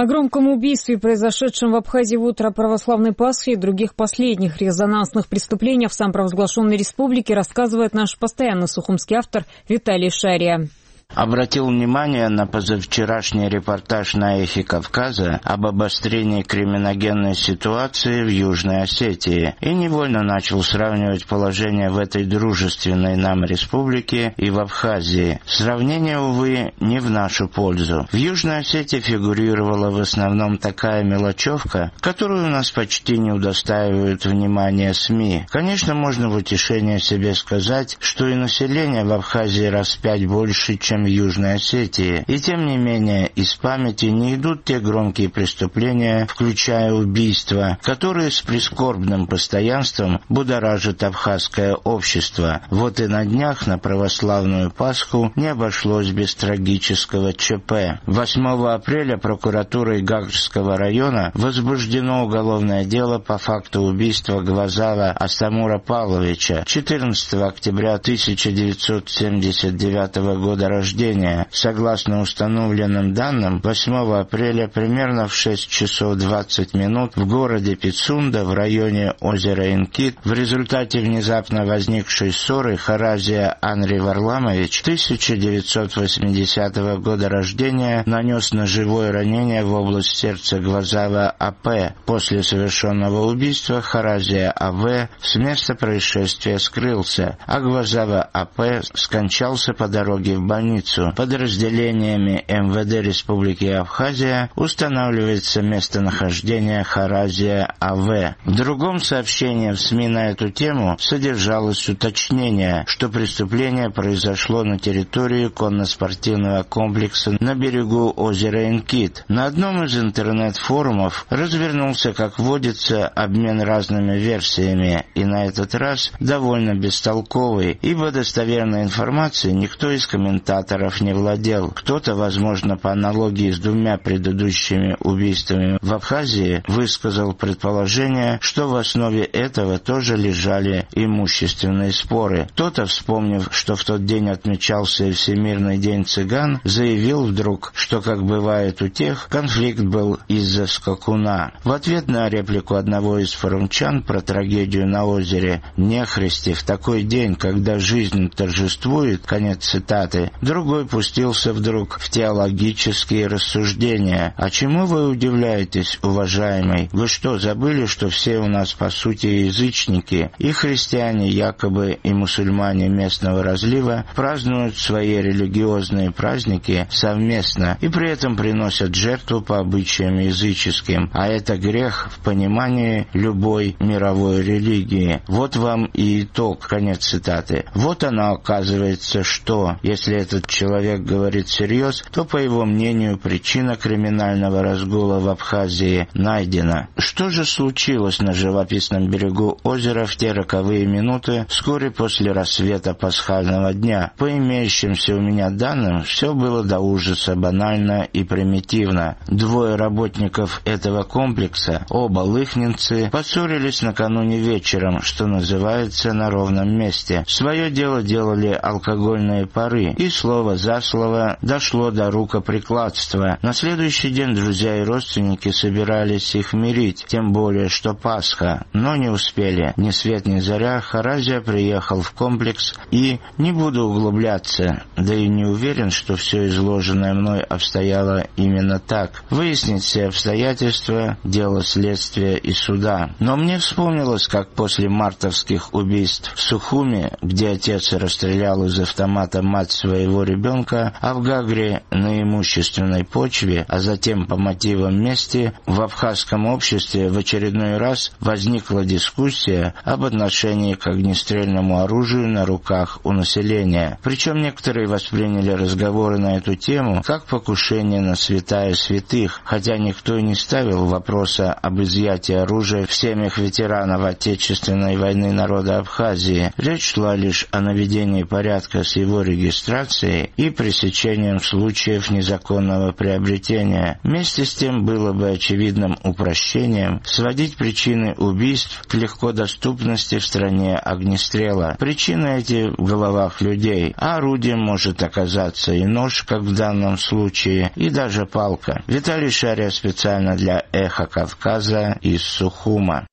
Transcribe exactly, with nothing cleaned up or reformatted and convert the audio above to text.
О громком убийстве, произошедшем в Абхазии в утро православной Пасхи, и других последних резонансных преступлениях в самопровозглашенной республике рассказывает наш постоянный сухумский автор Виталий Шария. Обратил внимание на позавчерашний репортаж на «Эхе Кавказа» об обострении криминогенной ситуации в Южной Осетии и невольно начал сравнивать положение в этой дружественной нам республике и в Абхазии. Сравнение, увы, не в нашу пользу. В Южной Осетии фигурировала в основном такая мелочевка, которую у нас почти не удостаивают внимания СМИ. Конечно, можно в утешение себе сказать, что и население в Абхазии раз в пять больше, чем в Южной Осетии, и тем не менее из памяти не идут те громкие преступления, включая убийства, которые с прискорбным постоянством будоражат абхазское общество. Вот и на днях на православную Пасху не обошлось без трагического ЧП. восьмого апреля прокуратурой Гагрского района возбуждено уголовное дело по факту убийства Гвазала Астамура Павловича, четырнадцатого октября тысяча девятьсот семьдесят девятого года рождения. Согласно установленным данным, восьмого апреля примерно в шесть часов двадцать минут в городе Пицунда в районе озера Инкит в результате внезапно возникшей ссоры Харазия Анри Варламович, тысяча девятьсот восьмидесятого года рождения, нанес ножевое ранение в область сердца Гвазала А.П. После совершенного убийства Харазия А.В. с места происшествия скрылся, а Гвазала А.П. скончался по дороге в больницу. Подразделениями эм вэ дэ Республики Абхазия устанавливается местонахождение Харазия А.В. В другом сообщении в СМИ на эту тему содержалось уточнение, что преступление произошло на территории конно-спортивного комплекса на берегу озера Инкит. На одном из интернет-форумов развернулся, как водится, обмен разными версиями, и на этот раз довольно бестолковый, ибо достоверной информации никто из комментаторов не владел. Кто-то, возможно, по аналогии с двумя предыдущими убийствами в Абхазии, высказал предположение, что в основе этого тоже лежали имущественные споры. Кто-то, вспомнив, что в тот день отмечался и Всемирный день цыган, заявил вдруг, что, как бывает у тех, конфликт был из-за скакуна. В ответ на реплику одного из форумчан про трагедию на озере «Нехристи в такой день, когда жизнь торжествует», конец цитаты, другой пустился вдруг в теологические рассуждения. «А чему вы удивляетесь, уважаемый? Вы что, забыли, что все у нас по сути язычники, и христиане якобы и мусульмане местного разлива празднуют свои религиозные праздники совместно и при этом приносят жертву по обычаям языческим, а это грех в понимании любой мировой религии. Вот вам и итог», конец цитаты. Вот оно оказывается, что, если этот человек говорит всерьез, то, по его мнению, причина криминального разгула в Абхазии найдена. Что же случилось на живописном берегу озера в те роковые минуты вскоре после рассвета пасхального дня? По имеющимся у меня данным, все было до ужаса банально и примитивно. Двое работников этого комплекса, оба лыхнинцы, поссорились накануне вечером, что называется, на ровном месте. Свое дело делали алкогольные пары, и слово за слово дошло до рукоприкладства. На следующий день друзья и родственники собирались их мирить, тем более, что Пасха, но не успели. Ни свет ни заря Харазия приехал в комплекс и, не буду углубляться, да и не уверен, что все изложенное мной обстояло именно так. Выяснить все обстоятельства – дело следствия и суда. Но мне вспомнилось, как после мартовских убийств в Сухуме, где отец расстрелял из автомата мать своего ребенка, а в Гагре на имущественной почве, а затем по мотивам мести, в абхазском обществе в очередной раз возникла дискуссия об отношении к огнестрельному оружию на руках у населения. Причем некоторые восприняли разговоры на эту тему как покушение на святая святых, хотя никто и не ставил вопроса об изъятии оружия в семьях ветеранов Отечественной войны народа Абхазии. Речь шла лишь о наведении порядка с его регистрацией конфискацией и пресечением случаев незаконного приобретения. Вместе с тем было бы очевидным упрощением сводить причины убийств к легкодоступности в стране огнестрела. Причины эти в головах людей, а орудием может оказаться и нож, как в данном случае, и даже палка. Виталий Шария специально для «Эхо Кавказа» из Сухума.